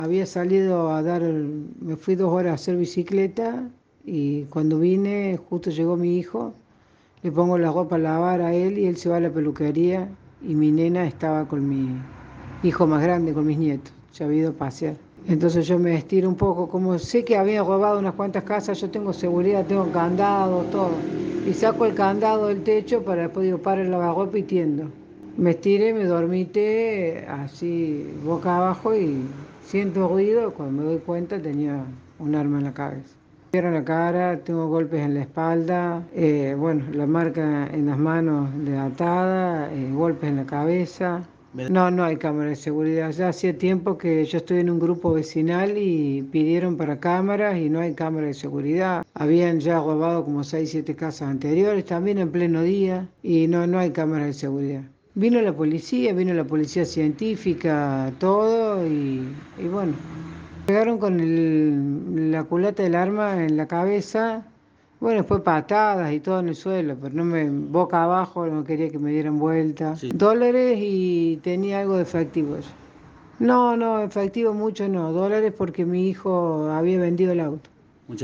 Había salido a dar, me fui 2 horas a hacer bicicleta y cuando vine justo llegó mi hijo, le pongo la ropa a lavar a él y él se va a la peluquería y mi nena estaba con mi hijo más grande, con mis nietos, se había ido a pasear. Entonces yo me estiro un poco, como sé que había robado unas cuantas casas, yo tengo seguridad, tengo candado, todo. Y saco el candado del techo para después digo, para el lavarropa y tiendo. Me estiré, me dormité así boca abajo y siento ruido, cuando me doy cuenta tenía un arma en la cabeza. Me rompieron la cara, tengo golpes en la espalda, bueno, la marca en las manos de atada, golpes en la cabeza. No, no hay cámara de seguridad. Ya hacía tiempo que yo estoy en un grupo vecinal y pidieron para cámaras y no hay cámara de seguridad. Habían ya robado como 6, 7 casas anteriores, también en pleno día, y no, no hay cámara de seguridad. Vino la policía científica, todo, y bueno, pegaron con la culata del arma en la cabeza, bueno, después patadas y todo en el suelo, pero no me, boca abajo, no quería que me dieran vuelta. Sí. Dólares y tenía algo de efectivo yo. No, no, efectivo mucho no, dólares porque mi hijo había vendido el auto.